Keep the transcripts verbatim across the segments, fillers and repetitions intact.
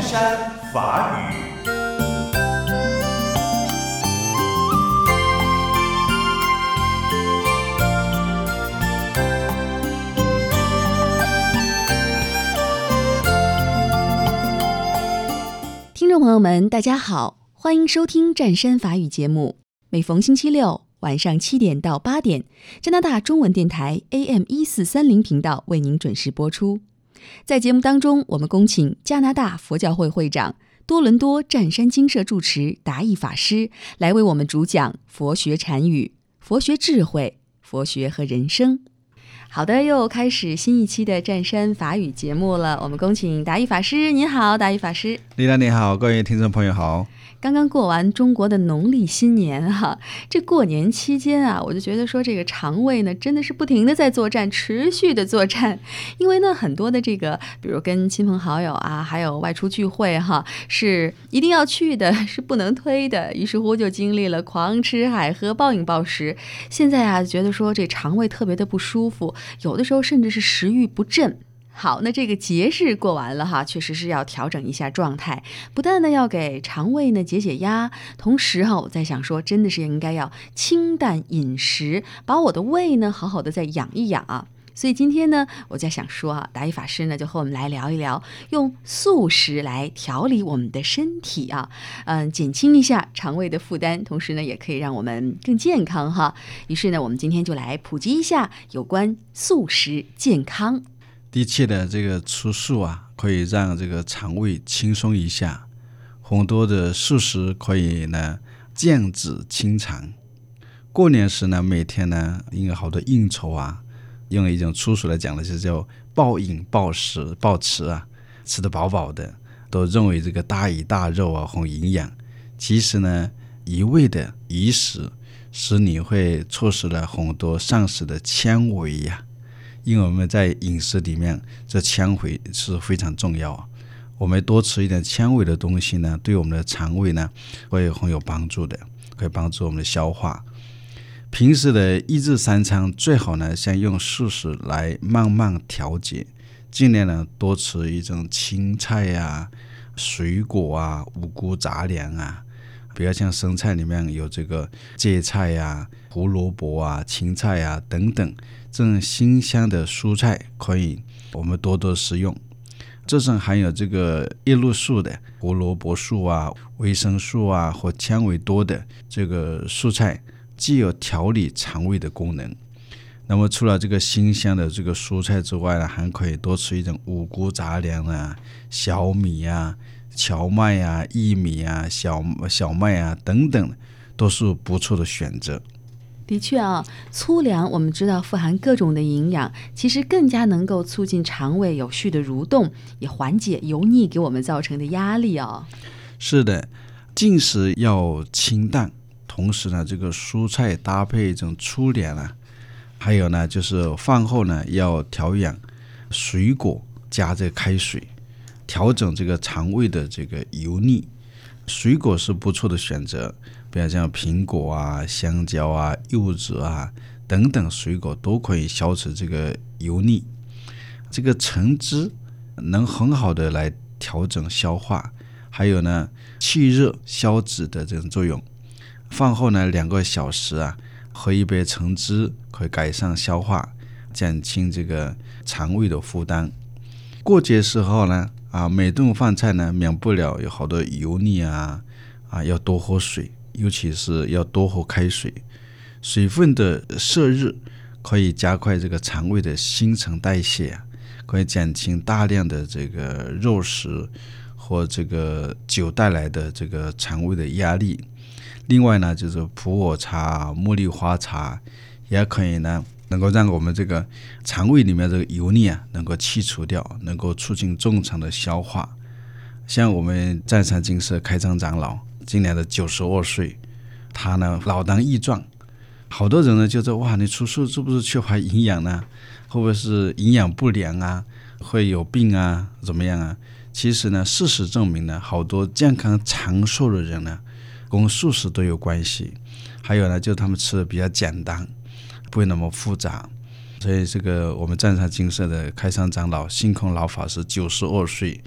山法语。 听众朋友们，大家好，欢迎收听湛山法语节目。每逢星期六晚上七点到八点，加拿大中文电台 A M 一四三零频道为您准时播出。在节目当中，我们恭请加拿大佛教会会长、多伦多湛山精舍住持达义法师来为我们主讲佛学禅语、佛学智慧、佛学和人生。好的，又开始新一期的湛山法语节目了。我们恭请达义法师。您好，达义法师。 丽娜你好，各位听众朋友好。 刚刚过完中国的农历新年哈，这过年期间啊，我就觉得说这个肠胃呢真的是不停的在作战，持续的作战。因为呢很多的这个比如跟亲朋好友啊，还有外出聚会哈，是一定要去的，是不能推的，于是乎就经历了狂吃海喝、暴饮暴食。现在啊觉得说这肠胃特别的不舒服，有的时候甚至是食欲不振。好，那这个节日过完了哈，确实是要调整一下状态，不但呢要给肠胃呢解解压，同时哈，我在想说，真的是应该要清淡饮食，把我的胃呢好好的再养一养啊。所以今天呢，我在想说啊，达义法师呢就和我们来聊一聊，用素食来调理我们的身体啊，嗯，减轻一下肠胃的负担，同时呢也可以让我们更健康哈。于是呢，我们今天就来普及一下有关素食健康。 的确的，这个吃素啊，可以让这个肠胃轻松一下。很多的素食可以呢降脂清肠。过年时呢，每天呢，因为好多应酬啊，用一种粗俗来讲的是叫暴饮暴食、暴吃啊，吃得饱饱的，都认为这个大鱼大肉啊很营养。其实呢，一味的鱼食使你会错失了很多膳食的纤维呀、啊。因为我们在饮食里面，这纤维是非常重要。我们多吃一点纤维的东西呢，对我们的肠胃呢会很有帮助的，可以帮助我们的消化。平时的一日三餐最好呢，先用素食来慢慢调节，尽量呢多吃一种青菜啊、水果啊、五谷杂粮啊。比如像生菜里面有这个芥菜啊、胡萝卜啊、芹菜啊等等，这种新鲜的蔬菜可以我们多多食用。这种含有这个叶绿素的胡萝卜素啊、维生素啊或纤维多的这个蔬菜，既有调理肠胃的功能。那么除了这个新鲜的这个蔬菜之外呢，还可以多吃一种五谷杂粮啊、小米啊、荞麦啊、薏米啊、小小麦啊等等，都是不错的选择。 的确啊，粗粮我们知道富含各种的营养，其实更加能够促进肠胃有序的蠕动，也缓解油腻给我们造成的压力哦。 是的，进食要清淡，同时呢，这个蔬菜搭配一种粗粮啊，还有呢，就是饭后呢要调养水果加这个开水，调整这个肠胃的这个油腻。水果是不错的选择，比如像苹果啊、香蕉啊、柚子啊等等水果都可以消除这个油腻。这个橙汁能很好的来调整消化，还有呢去热消脂的这种作用。饭后呢两个小时啊，喝一杯橙汁可以改善消化，减轻这个肠胃的负担。过节时候呢啊，每顿饭菜呢免不了有好多油腻啊啊，要多喝水，尤其是要多喝开水。水分的摄入可以加快这个肠胃的新陈代谢啊，可以减轻大量的这个肉食或这个酒带来的这个肠胃的压力。另外呢，就是普洱茶、茉莉花茶也可以呢，能够让我们这个肠胃里面这个油腻啊能够去除掉，能够促进正常的消化。像我们湛山精舍开张长老今年的九十二岁，他呢老当益壮。好多人呢就说，哇，你吃素是不是缺乏营养呢？会不会是营养不良啊？会有病啊？怎么样啊？其实呢，事实证明呢，好多健康长寿的人呢，跟素食都有关系。还有呢，就是他们吃的比较简单，不会那么复杂。所以这个我们湛山精舍的开山长老星空老法师九十二岁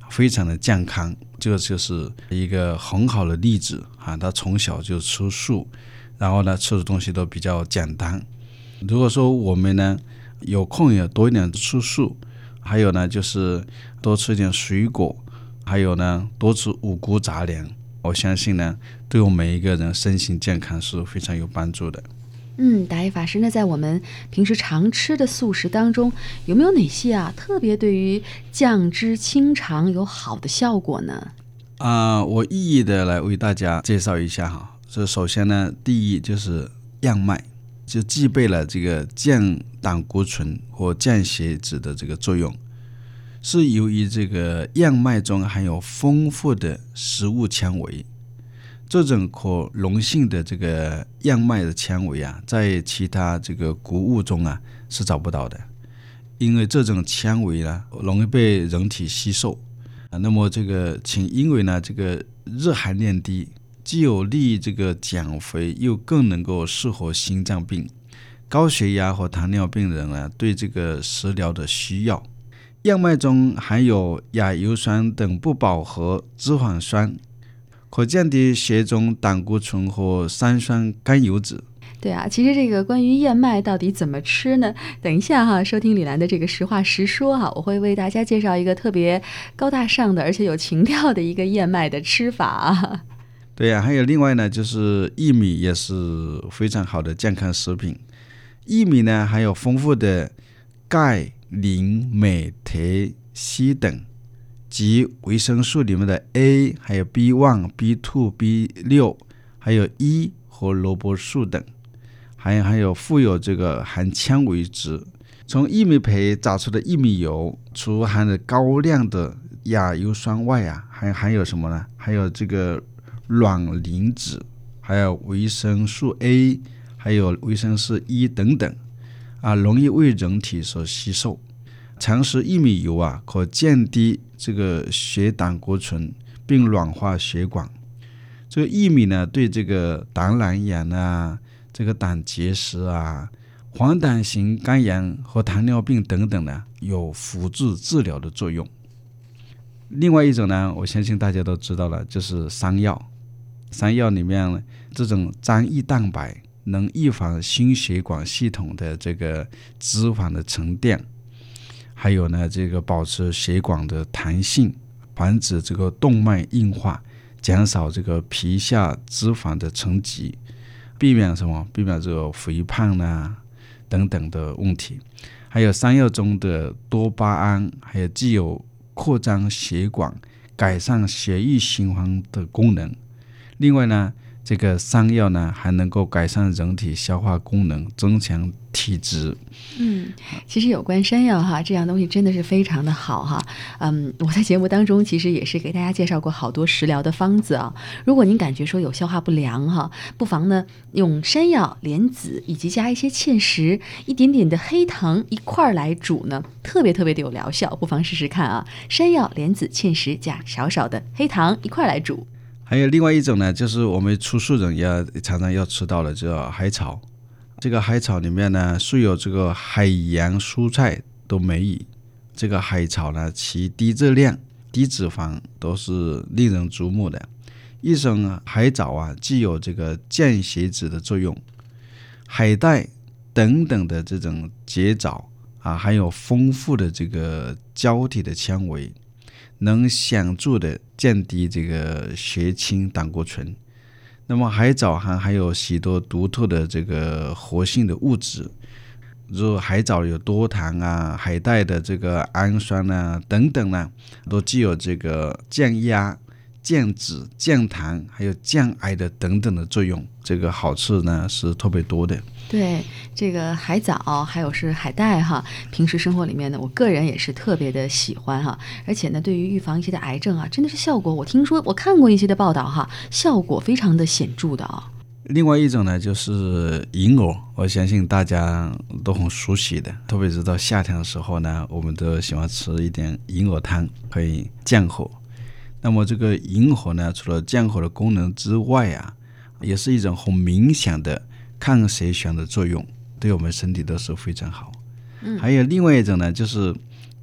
非常的健康，这个就是一个很好的例子啊。他从小就吃素，然后呢吃的东西都比较简单。如果说我们呢有空也多一点吃素，还有呢就是多吃一点水果，还有呢多吃五谷杂粮，我相信呢对我们每一个人身心健康是非常有帮助的。 嗯，达一法师呢，在我们平时常吃的素食当中，有没有哪些啊特别对于降脂清肠有好的效果呢？ 啊、呃，我一一的来为大家介绍一下哈。这首先呢，第一就是燕麦，就具备了这个降胆固醇或降血脂的这个作用，是由于这个燕麦中含有丰富的食物纤维。这种可溶性的这个燕麦的纤维啊，在其他这个谷物中啊是找不到的，因为这种纤维呢容易被人体吸收啊。那么这个请因为呢这个热含量低，既有利于这个减肥，又更能够适合心脏病、高血压和糖尿病人啊对这个食疗的需要。燕麦中含有亚油酸等不饱和脂肪酸，可降低血中胆固醇和三酸甘油酯。 对啊，其实这个关于燕麦到底怎么吃呢？等一下哈，收听李兰的这个实话实说哈，我会为大家介绍一个特别高大上的而且有情调的一个燕麦的吃法啊。 对啊，还有另外呢，就是薏米也是非常好的健康食品。薏米呢含有丰富的钙、磷、镁、铁、硒等及维生素里面的 A， 还有 B 一、B 二、B 六， 还有 E 和萝卜素等，还有还有富有这个含纤维质。从薏米胚榨出的薏米油，除含了高量的亚油酸外啊，还含有什么呢？还有这个卵磷脂，还有维生素 A， 还有维生素 E 等等啊，容易为人体所吸收。常食薏米油啊，可降低这个血胆固醇，并软化血管。这个薏米呢，对这个胆囊炎啊、这个胆结石啊、黄疸型肝炎和糖尿病等等呢，有辅助治疗的作用。另外一种呢，我相信大家都知道了，就是山药。山药里面呢，这种粘液蛋白能预防心血管系统的这个脂肪的沉淀。还有呢，这个保持血管的弹性，防止这个动脉硬化，减少这个皮下脂肪的沉积，避免什么？避免这个肥胖啊等等的问题。还有山药中的多巴胺，还有具有扩张血管、改善血液循环的功能。另外呢，这个山药呢还能够改善人体消化功能，增强体质。 嗯，其实有关山药哈，这样东西真的是非常的好哈。嗯，我在节目当中其实也是给大家介绍过好多食疗的方子啊。如果您感觉说有消化不良哈，不妨呢用山药、莲子以及加一些芡实、一点点的黑糖一块儿来煮呢，特别特别的有疗效，不妨试试看啊。山药、莲子、芡实加少少的黑糖一块儿来煮。 还有另外一种呢，就是我们吃素人也常常要吃到的，叫海草。这个海草里面呢，素有这个海洋蔬菜的美誉。这个海草呢，其低热量、低脂肪都是令人瞩目的。一种海藻啊，具有这个降血脂的作用。海带等等的这种节藻啊，含有丰富的这个胶体的纤维，能显著的降低这个血清胆固醇。那么海藻还含有许多独特的这个活性的物质，如海藻有多糖啊、海带的这个氨酸啊等等呢，都具有这个降压、降脂、降糖还有降癌的等等的作用。这个好处呢是特别多的。 对，这个海藻还有是海带哈，平时生活里面呢，我个人也是特别的喜欢哈，而且呢，对于预防一些的癌症啊，真的是效果，我听说我看过一些的报道哈，效果非常的显著的啊。 另外一种呢，就是银耳，我相信大家都很熟悉的，特别是到夏天的时候呢，我们都喜欢吃一点银耳汤，可以降火。那么这个银耳呢，除了降火的功能之外啊，也是一种很明显的抗血栓的作用，对我们身体都是非常好。嗯，还有另外一种呢，就是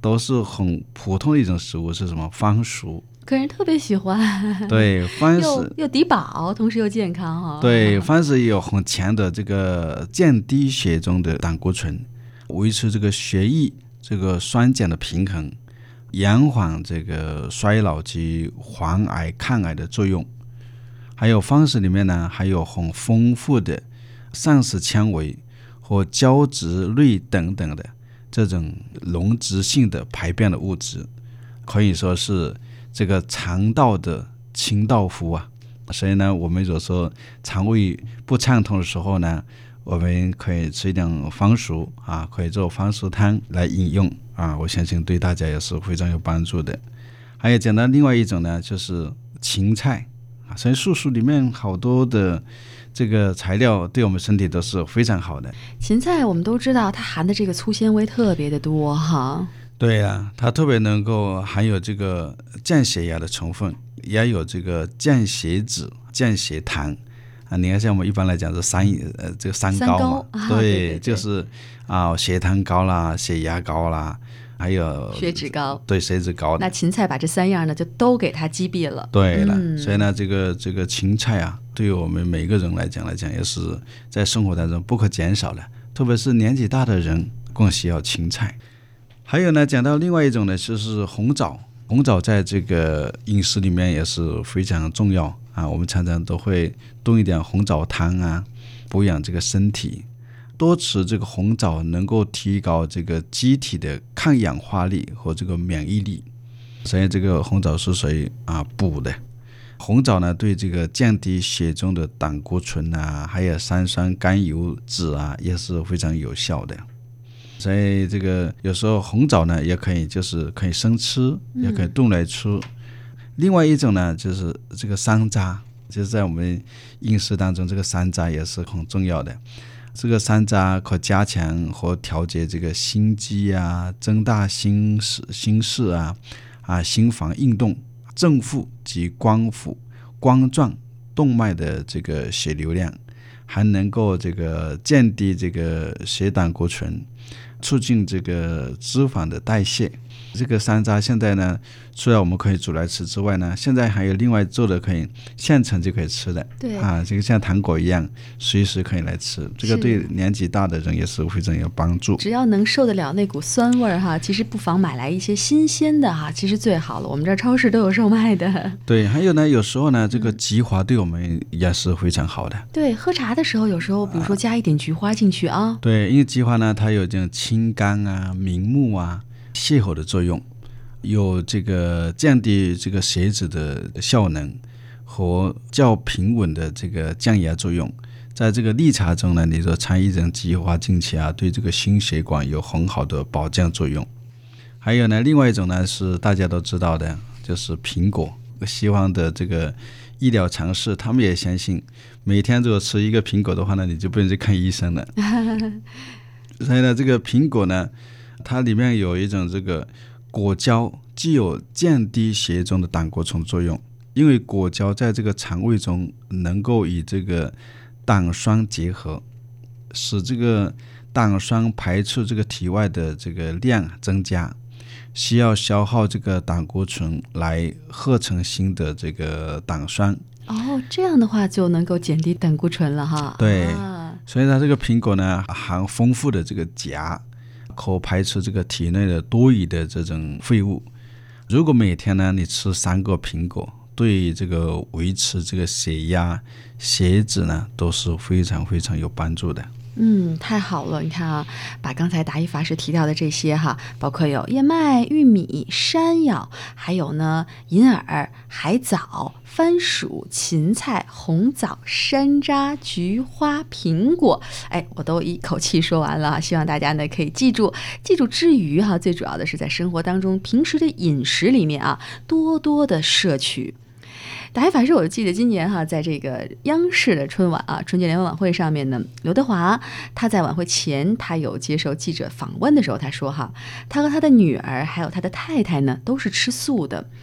都是很普通的一种食物，是什么？番薯。 个人特别喜欢。 对，番薯又又抵饱，同时又健康哈、哦。 对，番薯也有很强的这个降低血中的胆固醇，维持这个血液这个酸碱的平衡，延缓这个衰老及患癌抗癌的作用。还有番薯里面呢，还有很丰富的膳食纤维和胶质类等等的这种溶质性的排便的物质，可以说是这个肠道的清道夫啊。所以呢，我们有时候肠胃不畅通的时候呢，我们可以吃一点番薯啊，可以做番薯汤来饮用啊，我相信对大家也是非常有帮助的。还有讲到另外一种呢，就是芹菜啊，所以素食里面好多的这个材料对我们身体都是非常好的。 芹菜我们都知道它含的这个粗纤维特别的多哈。 对啊，它特别能够含有这个降血压的成分，也有这个降血脂、降血糖啊。你看，像我们一般来讲是三呃这个三高嘛， 三高啊、 对, 对对对， 就是啊血糖高啦、血压高啦，还有血脂高， 对，血脂高。 那芹菜把这三样呢就都给它击毙了。 对了、 嗯， 所以呢，这个这个芹菜啊，对于我们每个人来讲来讲，也是在生活当中不可减少的，特别是年纪大的人更需要芹菜。还有呢，讲到另外一种呢，就是红枣。红枣在这个饮食里面也是非常重要啊，我们常常都会炖一点红枣汤啊，补养这个身体。多吃这个红枣能够提高这个机体的抗氧化力和这个免疫力，所以这个红枣是属于啊补的。红枣呢，对这个降低血中的胆固醇啊，还有三酸甘油酯啊，也是非常有效的。所以这个有时候红枣呢，也可以就是可以生吃，也可以炖来吃。嗯、另外一种呢，就是这个山楂，就是在我们饮食当中，这个山楂也是很重要的。这个山楂可加强和调节这个心肌啊，增大心室、心室啊、啊心房运动、正负及光腹、冠状动脉的这个血流量，还能够这个降低这个血胆固醇，促进这个脂肪的代谢。这个山楂现在呢，除了我们可以煮来吃之外呢，现在还有另外做的可以现成就可以吃的。 对啊，这个像糖果一样，随时可以来吃。这个对年纪大的人也是非常有帮助。 只要能受得了那股酸味儿哈，其实不妨买来一些新鲜的哈，其实最好了。我们这儿超市都有售卖的。 对，还有呢，有时候呢，这个菊花对我们也是非常好的。 对，喝茶的时候有时候，比如说加一点菊花进去啊。啊对，因为菊花呢，它有这种清肝啊、明目啊、泻火的作用，有这个降低这个血脂的效能和较平稳的这个降压作用。在这个利茶中呢，你说掺一种菊花进去啊，对这个心血管有很好的保降作用。还有呢，另外一种呢是大家都知道的，就是苹果。西方的这个医疗常识，他们也相信每天如果吃一个苹果的话呢，你就不用去看医生了。所以呢，这个苹果呢，它里面有一种这个果胶，既有降低血液中的胆固醇作用，因为果胶在这个肠胃中能够与这个胆酸结合，使这个胆酸排出这个体外的这个量增加，需要消耗这个胆固醇来合成新的这个胆酸。 哦，这样的话就能够减低胆固醇了哈。 对， 啊、 所以它这个苹果呢，含丰富的这个钾，可排出这个体内的多余的这种废物。如果每天呢你吃三个苹果，对这个维持这个血压、血脂呢都是非常非常有帮助的。 嗯，太好了！你看啊，把刚才达一法师提到的这些哈，包括有燕麦、玉米、山药，还有呢银耳、海藻、番薯、芹菜、红枣、山楂、菊花、苹果，哎，我都一口气说完了。希望大家呢可以记住，记住之余哈，最主要的是在生活当中平时的饮食里面啊，多多的摄取。达一法师，我记得今年哈，在这个央视的春晚啊，春节联欢晚会上面呢，刘德华他在晚会前，他有接受记者访问的时候，他说哈，他和他的女儿还有他的太太呢，都是吃素的。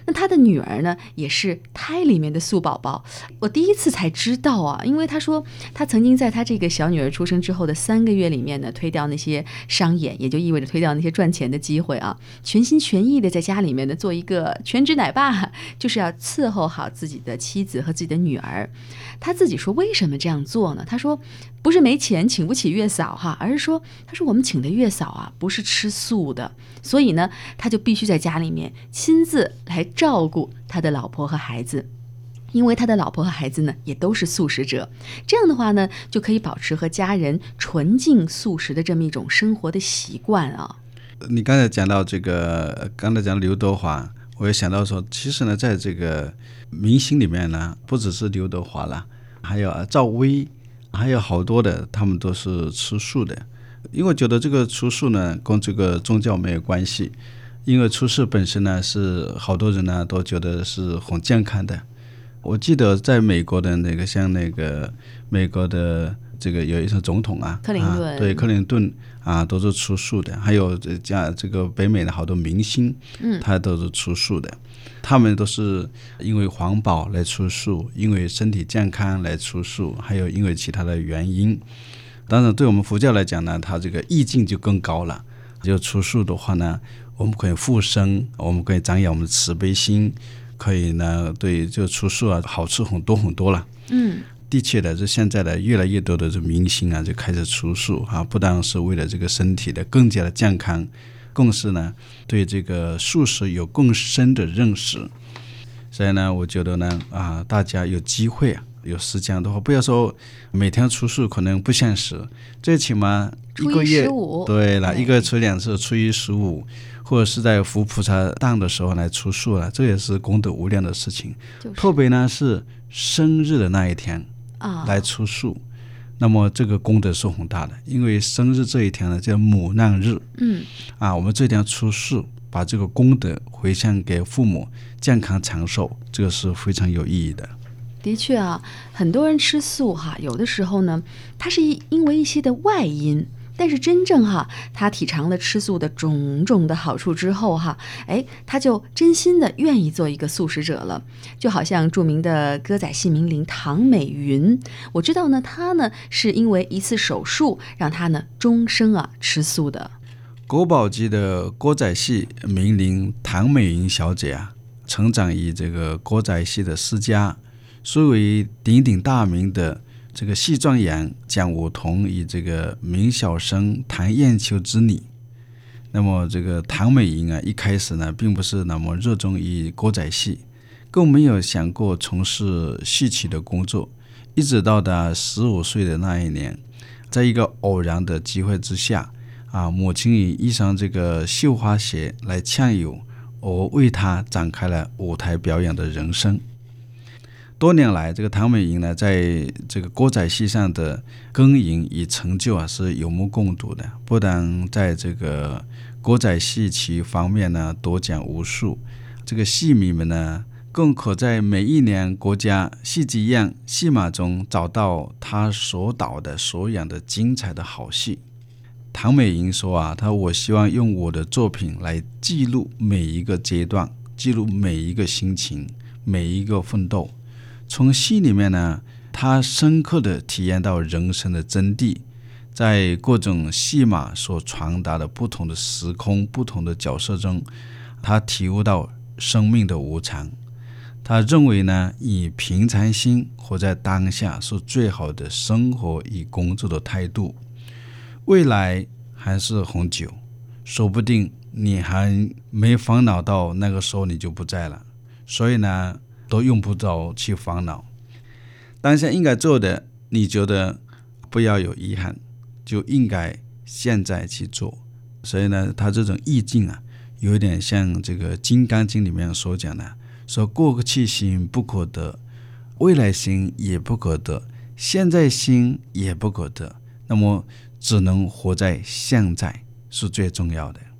那他的女儿呢，也是胎里面的素宝宝。我第一次才知道啊，因为他说他曾经在他这个小女儿出生之后的三个月里面呢，推掉那些商演，也就意味着推掉那些赚钱的机会啊，全心全意的在家里面呢做一个全职奶爸，就是要伺候好自己的妻子和自己的女儿。他自己说为什么这样做呢？他说不是没钱请不起月嫂哈，而是说他说我们请的月嫂啊不是吃素的，所以呢他就必须在家里面亲自来照顾他的老婆和孩子。因为他的老婆和孩子呢也都是素食者，这样的话呢就可以保持和家人纯净素食的这么一种生活的习惯啊。 你刚才讲到这个，刚才讲刘德华，我也想到说，其实呢在这个明星里面呢，不只是刘德华了，还有赵薇，还有好多的他们都是吃素的。因为我觉得这个吃素呢跟这个宗教没有关系，因为吃素本身呢是好多人呢都觉得是很健康的。我记得在美国的那个像那个美国的这个有一些总统啊， 克林顿、 啊、对克林顿啊都是吃素的，还有这这个北美的好多明星，嗯，他都是吃素的。他们都是因为环保来吃素，因为身体健康来吃素，还有因为其他的原因。当然对我们佛教来讲呢，它这个意境就更高了。就吃素的话呢，我们可以复生，我们可以长养我们的慈悲心，可以呢对这个吃素啊好处很多很多了。 嗯， 的确的，这现在的越来越多的这明星啊就开始吃素啊，不但是为了这个身体的更加的健康，更是呢对这个素食有更深的认识。所以呢我觉得呢啊，大家有机会啊有时间的话，不要说每天吃素可能不现实，最起码一个月，对了，一个月吃两次，初一十五，或者是在扶菩萨诞的时候来吃素了，这也是功德无量的事情。就是、特别呢是生日的那一天来吃素、啊，那么这个功德是很大的，因为生日这一天呢叫母难日， 嗯， 啊，我们这天吃素，把这个功德回向给父母，健康长寿，这个是非常有意义的。 的确啊，很多人吃素哈，有的时候呢，他是因为一些的外因，但是真正哈，他体尝了吃素的种种的好处之后哈，哎，他就真心的愿意做一个素食者了。就好像著名的歌仔戏名伶唐美云，我知道呢，他呢是因为一次手术让他呢终生啊吃素的。 国宝级的歌仔戏名伶唐美云小姐啊，成长于这个歌仔戏的世家。虽为鼎鼎大名的这个戏状元蒋武童与这个名小生谭艳秋之女，那么这个唐美云啊，一开始呢并不是那么热衷于歌仔戏，更没有想过从事戏曲的工作，一直到达十五岁的那一年，在一个偶然的机会之下啊，母亲以衣裳这个绣花鞋来呛友，而为她展开了舞台表演的人生。多年来，这个唐美云呢，在这个歌仔戏上的耕耘与成就啊，是有目共睹的。不但在这个歌仔戏曲方面呢夺奖无数，这个戏迷们呢，更可在每一年国家戏剧院戏码中找到他所导的所演的精彩的好戏。唐美云说啊，他我希望用我的作品来记录每一个阶段，记录每一个心情，每一个奋斗。从戏里面呢，他深刻地体验到人生的真谛，在各种戏码所传达的不同的时空、不同的角色中，他体悟到生命的无常。他认为呢，以平常心活在当下是最好的生活与工作的态度。未来还是很久，说不定你还没烦恼到那个时候你就不在了，所以呢都用不着去烦恼。当下应该做的，你觉得不要有遗憾，就应该现在去做。所以呢，他这种意境啊，有点像这个《金刚经》里面所讲的，说过去心不可得，未来心也不可得，现在心也不可得，那么只能活在现在是最重要的。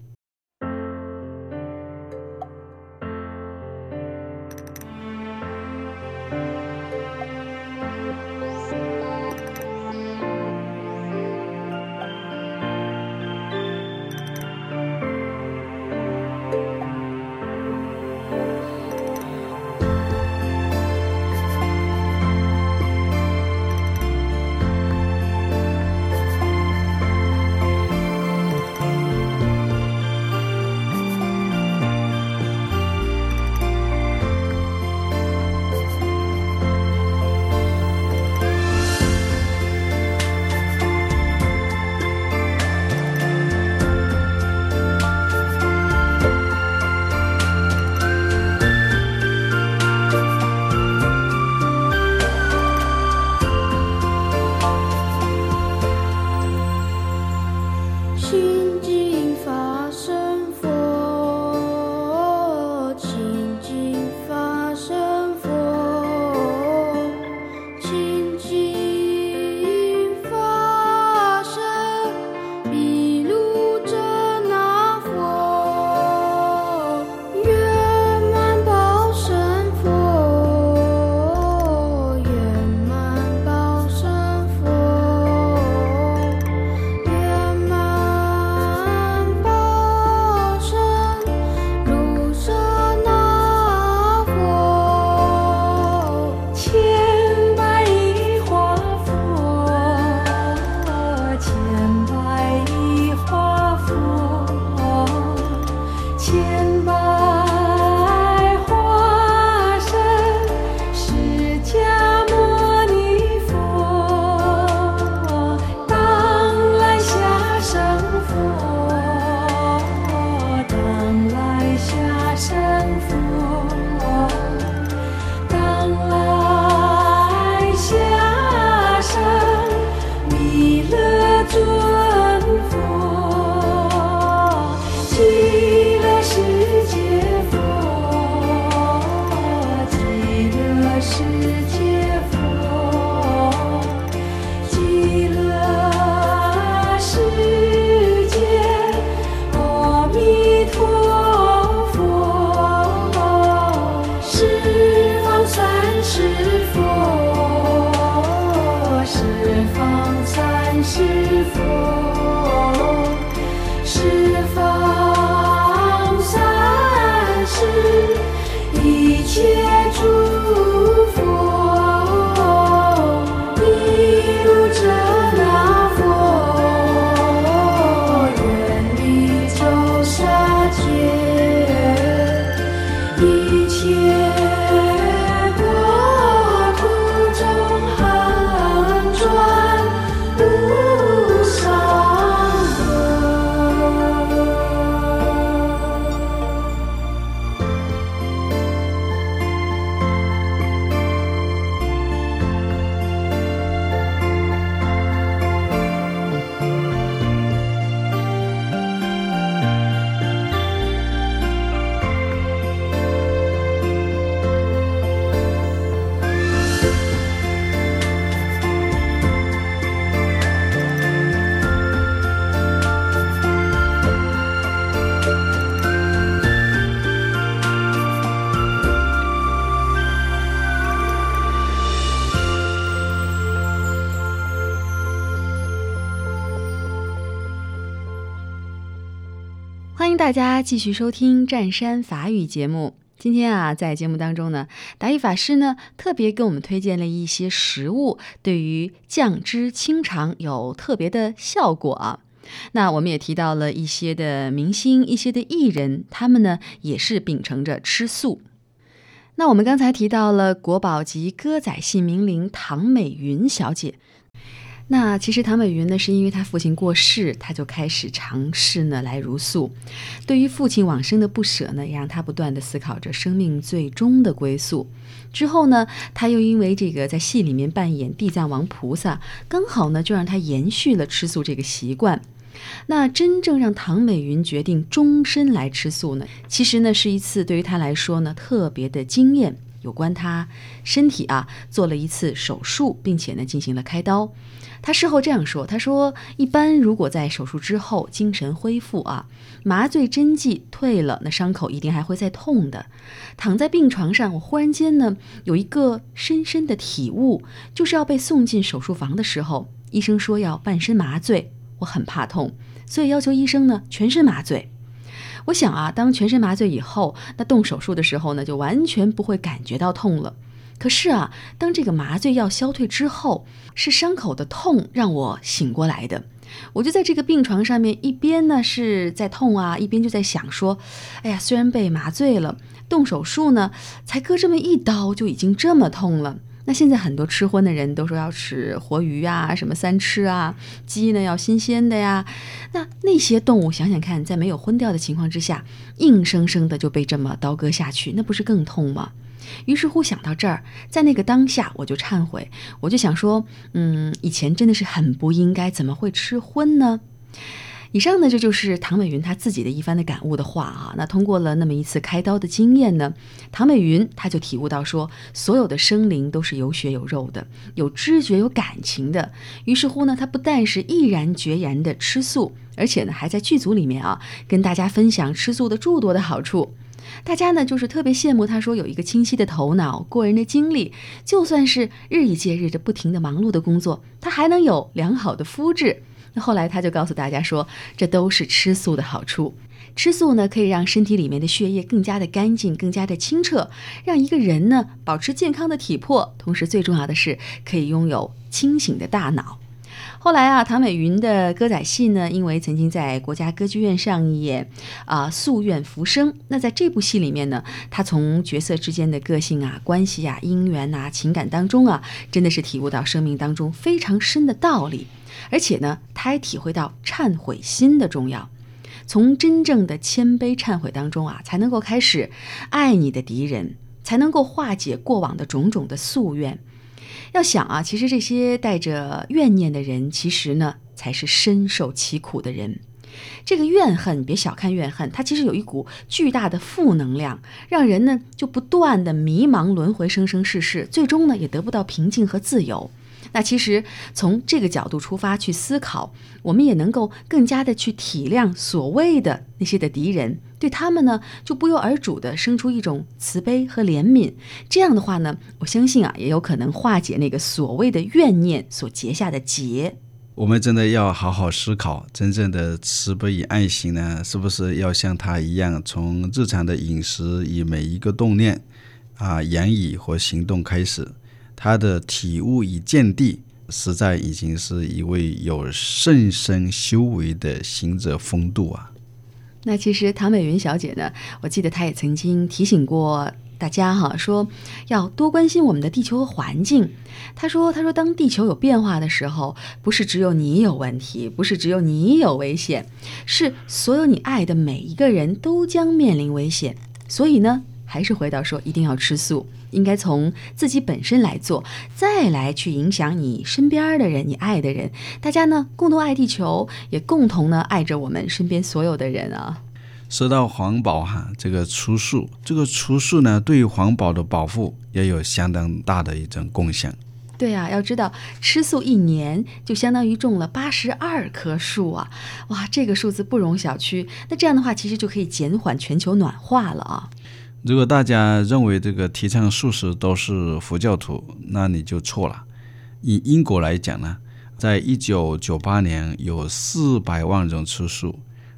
欢迎大家继续收听湛山法语节目。今天啊，在节目当中呢，达义法师呢特别给我们推荐了一些食物，对于降脂清肠有特别的效果啊。那我们也提到了一些的明星、一些的艺人，他们呢也是秉承着吃素。那我们刚才提到了国宝级歌仔戏名伶唐美云小姐。那其实唐美云呢，是因为她父亲过世，她就开始尝试呢来茹素。对于父亲往生的不舍呢，也让她不断的思考着生命最终的归宿。之后呢，她又因为这个在戏里面扮演地藏王菩萨，刚好呢就让她延续了吃素这个习惯。那真正让唐美云决定终身来吃素呢，其实呢是一次对于她来说呢特别的经验，有关她身体啊做了一次手术，并且呢进行了开刀。他事后这样说，他说一般如果在手术之后精神恢复啊，麻醉针剂退了，那伤口一定还会再痛的。躺在病床上，我忽然间呢有一个深深的体悟，就是要被送进手术房的时候，医生说要半身麻醉，我很怕痛，所以要求医生呢全身麻醉。我想啊，当全身麻醉以后，那动手术的时候呢就完全不会感觉到痛了。可是啊，当这个麻醉药消退之后，是伤口的痛让我醒过来的。我就在这个病床上面，一边呢是在痛啊，一边就在想说，哎呀，虽然被麻醉了，动手术呢才割这么一刀就已经这么痛了。那现在很多吃荤的人都说要吃活鱼啊，什么三吃啊，鸡呢要新鲜的呀。那那些动物想想看，在没有荤掉的情况之下，硬生生的就被这么刀割下去，那不是更痛吗？于是乎想到这儿，在那个当下我就忏悔，我就想说，嗯，以前真的是很不应该，怎么会吃荤呢？以上呢，这就是唐美云她自己的一番的感悟的话啊。那通过了那么一次开刀的经验呢，唐美云她就体悟到说，所有的生灵都是有血有肉的，有知觉有感情的。于是乎呢，她不但是毅然决然的吃素，而且呢还在剧组里面啊跟大家分享吃素的诸多的好处。大家呢就是特别羡慕他，说有一个清晰的头脑，过人的精力，就算是日以继日的不停的忙碌的工作，他还能有良好的肤质。那后来他就告诉大家说，这都是吃素的好处。吃素呢可以让身体里面的血液更加的干净，更加的清澈，让一个人呢保持健康的体魄，同时最重要的是可以拥有清醒的大脑。后来啊，唐美云的歌仔戏呢，因为曾经在国家歌剧院上演啊、呃《夙愿浮生》，那在这部戏里面呢，她从角色之间的个性啊、关系啊、姻缘啊、情感当中啊，真的是体悟到生命当中非常深的道理，而且呢，她还体会到忏悔心的重要。从真正的谦卑忏悔当中啊，才能够开始爱你的敌人，才能够化解过往的种种的夙愿。要想啊，其实这些带着怨念的人，其实呢才是深受其苦的人。这个怨恨，别小看怨恨，它其实有一股巨大的负能量，让人呢就不断的迷茫轮回生生世世，最终呢也得不到平静和自由。那其实从这个角度出发去思考，我们也能够更加的去体谅所谓的那些的敌人，对他们呢就不由而主的生出一种慈悲和怜悯。这样的话呢，我相信啊也有可能化解那个所谓的怨念所结下的结。 我们真的要好好思考，真正的慈悲与爱心呢，是不是要像他一样，从日常的饮食以每一个动念啊、言语和行动开始，他的体悟与见地，实在已经是一位有甚深修为的行者风度啊。 那其实唐美云小姐呢，我记得她也曾经提醒过大家哈，说要多关心我们的地球和环境。她说她说当地球有变化的时候，不是只有你有问题，不是只有你有危险，是所有你爱的每一个人都将面临危险。所以呢，还是回到说一定要吃素，应该从自己本身来做，再来去影响你身边的人，你爱的人。大家呢共同爱地球，也共同呢爱着我们身边所有的人啊。 说到环保哈，这个吃素，这个吃素呢，对于环保的保护也有相当大的一种贡献。 对啊，要知道吃素一年就相当于种了八十二棵树啊！哇，这个数字不容小觑。那这样的话，其实就可以减缓全球暖化了啊。 如果大家认为这个提倡素食都是佛教徒，那你就错了。以英国来讲呢，在一九九八年有四百万人吃素，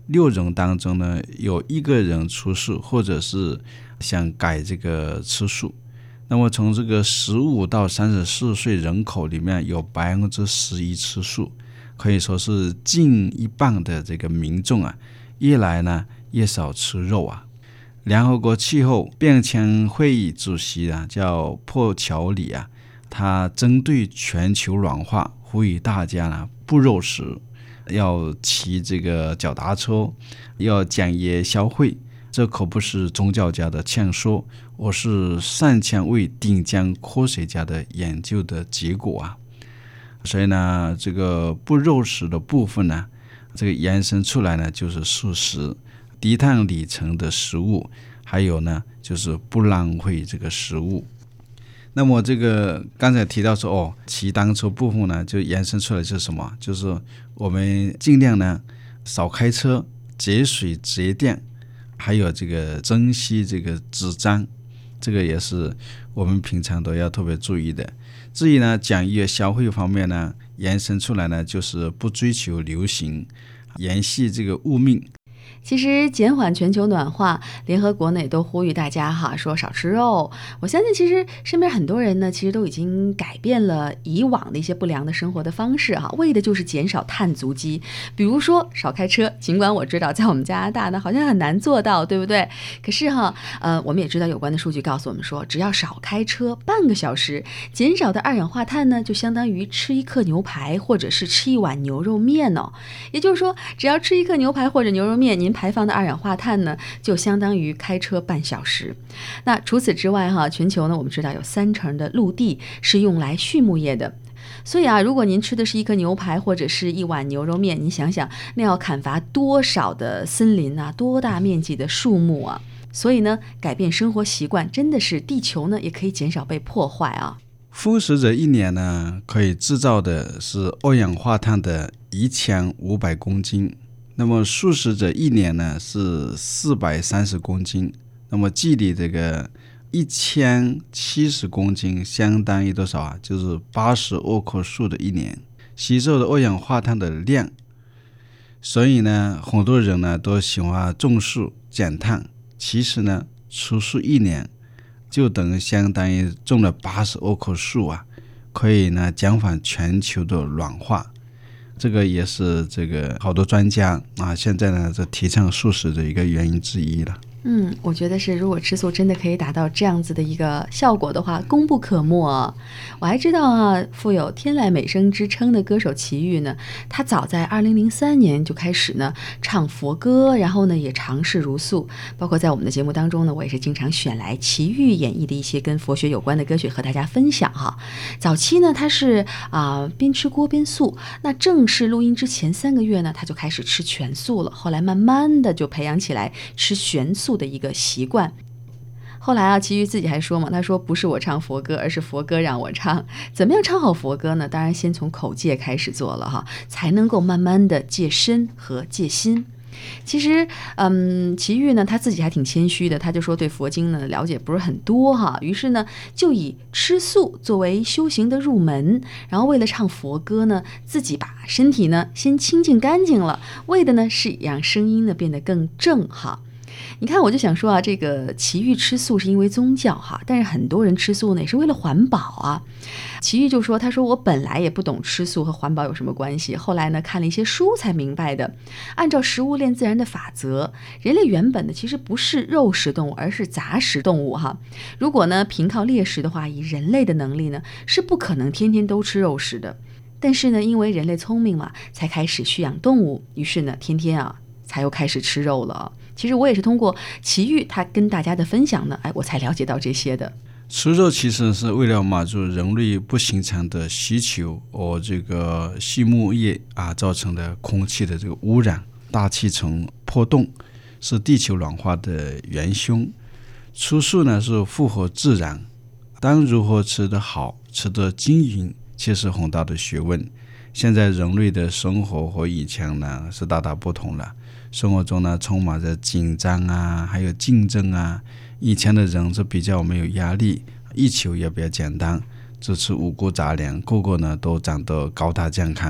六人当中呢，有一个人吃素，或者是想改这个吃素。那么从这个十五到三十四岁人口里面，有百分之十一吃素，可以说是近一半的这个民众啊，越来呢越少吃肉啊。联合国气候变迁会议主席啊，叫破乔里啊，他针对全球暖化，呼吁大家呢不肉食，要骑这个脚踏车，要减盐消费。这可不是宗教家的劝说，而是上千位顶尖科学家的研究的结果啊。所以呢，这个不肉食的部分呢，这个延伸出来呢，就是素食、低碳里程的食物，还有呢，就是不浪费这个食物。那么这个刚才提到说，哦，骑单车部分呢，就延伸出来是什么？就是我们尽量呢少开车，节水节电。还有这个珍惜这个纸张，这个也是我们平常都要特别注意的。至于呢，讲业消费方面呢，延伸出来呢，就是不追求流行，延续这个物命。 其实减缓全球暖化，联合国呢也都呼吁大家哈，说少吃肉。我相信其实身边很多人呢，其实都已经改变了以往的一些不良的生活的方式哈，为的就是减少碳足迹。比如说少开车，尽管我知道在我们加拿大呢好像很难做到，对不对？可是哈，呃，我们也知道有关的数据告诉我们说，只要少开车半个小时，减少的二氧化碳呢，就相当于吃一克牛排或者是吃一碗牛肉面哦。也就是说，只要吃一克牛排或者牛肉面，您排放的二氧化碳呢，就相当于开车半小时。那除此之外哈，全球呢，我们知道有三成的陆地是用来畜牧业的。所以啊，如果您吃的是一颗牛排或者是一碗牛肉面，你想想那要砍伐多少的森林啊，多大面积的树木啊。所以呢，改变生活习惯真的是地球呢也可以减少被破坏啊。 荤食者一年呢可以制造的是二氧化碳的一千五百公斤，那么素食者一年呢是四百三十公斤，那么距离这个一千七十公斤相当于多少啊？就是八十二棵树的一年吸收的二氧化碳的量。所以呢，很多人呢都喜欢种树减碳，其实呢，吃素一年就等于相当于种了八十二棵树啊，可以呢减缓全球的暖化。这个也是这个好多专家啊，现在呢这提倡素食的一个原因之一了。 嗯，我觉得是，如果吃素真的可以达到这样子的一个效果的话，功不可没啊。我还知道啊，富有天籁美声之称的歌手齐豫呢，他早在二零零三年就开始呢唱佛歌，然后呢也尝试茹素。包括在我们的节目当中呢，我也是经常选来齐豫演绎的一些跟佛学有关的歌曲和大家分享哈。早期呢，他是啊、呃、边吃锅边素，那正式录音之前三个月呢，他就开始吃全素了，后来慢慢的就培养起来吃全素的一个习惯。后来啊，齐豫自己还说嘛，他说不是我唱佛歌，而是佛歌让我唱。怎么样唱好佛歌呢？当然先从口戒开始做了哈，才能够慢慢的戒身和戒心。其实，嗯，齐豫呢，他自己还挺谦虚的，他就说对佛经呢了解不是很多哈，于是呢就以吃素作为修行的入门，然后为了唱佛歌呢，自己把身体呢先清净干净了，为的呢是让声音呢变得更正哈。你看，我就想说啊，这个齐豫吃素是因为宗教哈，但是很多人吃素呢也是为了环保啊。齐豫就说，他说我本来也不懂吃素和环保有什么关系，后来呢看了一些书才明白的。按照食物链自然的法则，人类原本呢其实不是肉食动物，而是杂食动物哈。如果呢凭靠猎食的话，以人类的能力呢是不可能天天都吃肉食的。但是呢，因为人类聪明嘛，才开始驯养动物，于是呢天天啊才又开始吃肉了。其实我也是通过齐豫他跟大家的分享呢，哎，我才了解到这些的。 吃肉其实是为了满足人类不寻常的需求，而这个畜牧业啊造成的空气的这个污染、大气层破洞，是地球暖化的元凶。吃素呢是符合自然，但如何吃得好、吃得均匀，却是很大的学问。现在人类的生活和以前呢是大大不同了。生活中呢充满着紧张啊，还有竞争啊。以前的人是比较没有压力，欲求也比较简单，只吃五谷杂粮，个个呢都长得高大健康。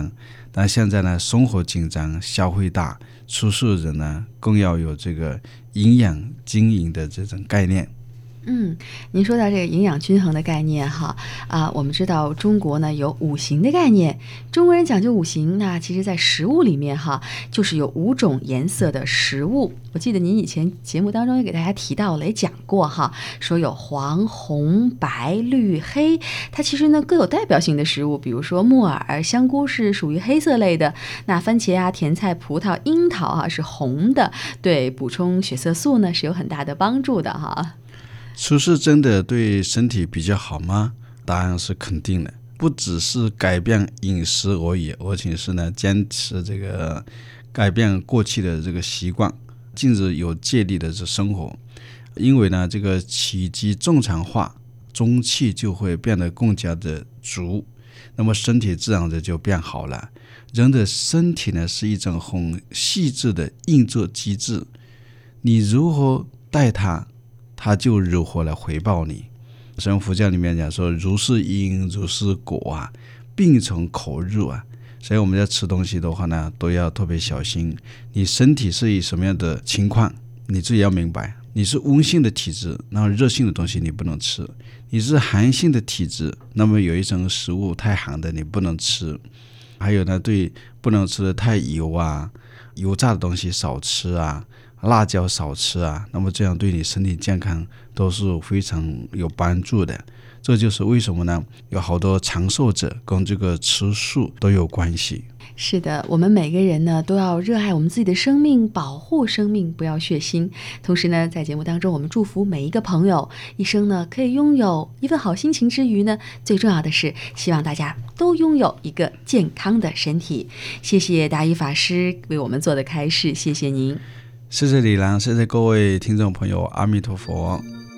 但现在呢，生活紧张，消费大，出世人呢更要有这个营养经营的这种概念。 嗯，您说到这个营养均衡的概念哈啊，我们知道中国呢有五行的概念，中国人讲究五行，那其实在食物里面哈，就是有五种颜色的食物。我记得您以前节目当中也给大家提到了，也讲过哈，说有黄、红、白、绿、黑，它其实呢各有代表性的食物，比如说木耳、香菇是属于黑色类的，那番茄啊、甜菜、葡萄、樱桃啊是红的，对补充血色素呢是有很大的帮助的哈。 吃素真的对身体比较好吗？答案是肯定的，不只是改变饮食而已，而且是呢坚持这个改变过去的这个习惯，进入有戒律的这生活。因为呢这个气机正常化，中气就会变得更加的足，那么身体自然的就变好了。人的身体呢是一种很细致的运作机制，你如何待它，他就如何来回报你。像佛教里面讲说，如是因如是果啊，病从口入啊。所以我们在吃东西的话呢，都要特别小心。你身体是以什么样的情况，你自己要明白。你是温性的体质，那么热性的东西你不能吃；你是寒性的体质，那么有一种食物太寒的你不能吃。还有呢，对不能吃的太油啊，油炸的东西少吃啊，辣椒少吃啊，那么这样对你身体健康都是非常有帮助的。这就是为什么呢，有好多长寿者跟这个吃素都有关系。 是的，我们每个人呢都要热爱我们自己的生命，保护生命，不要血腥。同时呢，在节目当中，我们祝福每一个朋友一生呢可以拥有一份好心情之余呢，最重要的是希望大家都拥有一个健康的身体。谢谢达一法师为我们做的开示，谢谢您。 谢谢李兰，谢谢各位听众朋友，阿弥陀佛。